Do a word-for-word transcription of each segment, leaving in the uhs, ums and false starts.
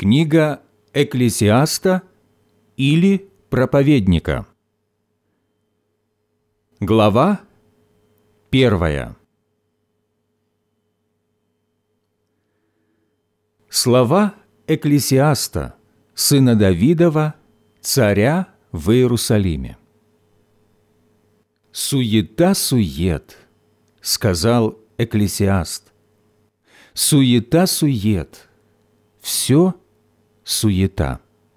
Книга Экклесиаста или Проповедника. Глава первая. Слова Экклесиаста, сына Давидова, царя в Иерусалиме. «Суета-сует», — сказал Экклесиаст, — «суета-сует, все суета».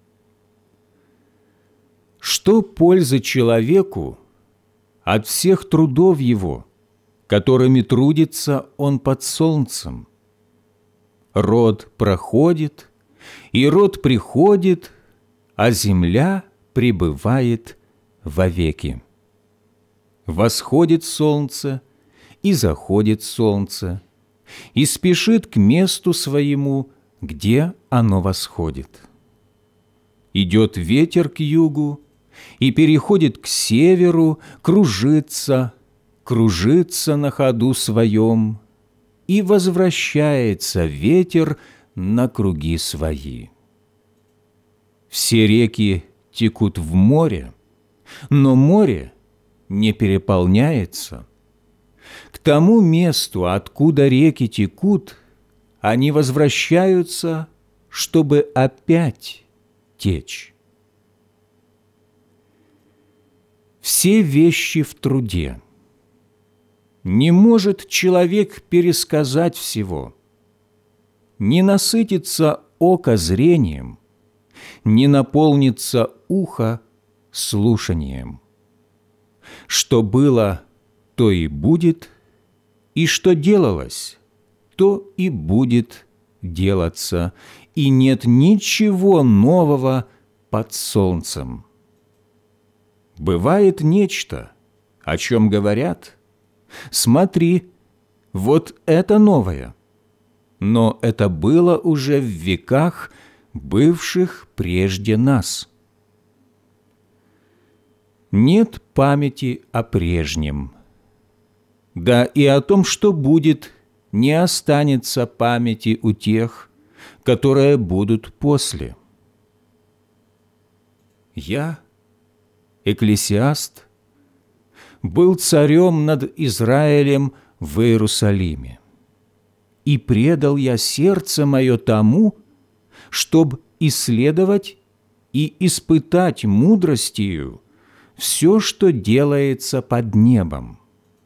Что пользы человеку от всех трудов его, которыми трудится он под солнцем? Род проходит, и род приходит, а земля пребывает вовеки. Восходит солнце, и заходит солнце, и спешит к месту своему, где оно восходит. Идет ветер к югу, и переходит к северу, кружится, кружится на ходу своем, и возвращается ветер на круги свои. Все реки текут в море, но море не переполняется. К тому месту, откуда реки текут, они возвращаются, чтобы опять течь. Все вещи в труде. Не может человек пересказать всего. Не насытится око зрением, не наполнится ухо слушанием. Что было, то и будет, и что делалось, то и будет делаться, и нет ничего нового под солнцем. Бывает нечто, о чем говорят: «Смотри, вот это новое», но это было уже в веках, бывших прежде нас. Нет памяти о прежнем. Да и о том, что будет, не останется памяти у тех, которые будут после. Я, Экклесиаст, был царем над Израилем в Иерусалиме, и предал я сердце мое тому, чтоб исследовать и испытать мудростью все, что делается под небом.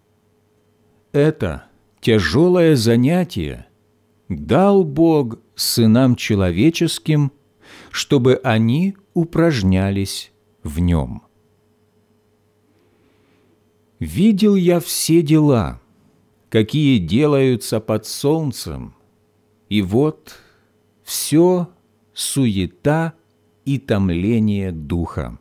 Это тяжелое занятие дал Бог сынам человеческим, чтобы они упражнялись в нем. Видел я все дела, какие делаются под солнцем, и вот все суета и томление духа.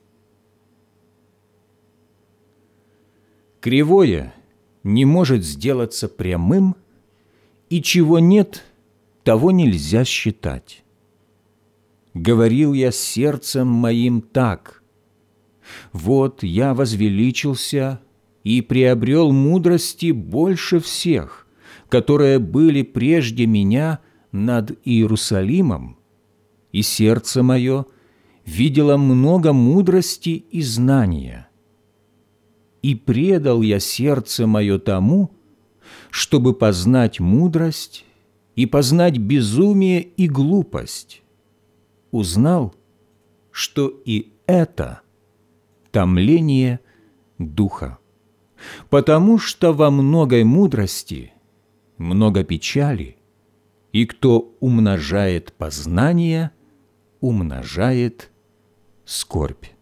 Кривое не может сделаться прямым, и чего нет, того нельзя считать. Говорил я сердцем моим так: вот я возвеличился и приобрел мудрости больше всех, которые были прежде меня над Иерусалимом, и сердце мое видело много мудрости и знания. И предал я сердце мое тому, чтобы познать мудрость и познать безумие и глупость. Узнал, что и это томление духа, потому что во многой мудрости много печали, и кто умножает познание, умножает скорбь.